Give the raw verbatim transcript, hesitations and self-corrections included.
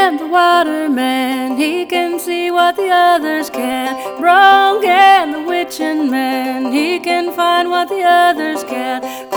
and the waterman, he can see what the others can't. Bronk and the witching man, he can find what the others can't.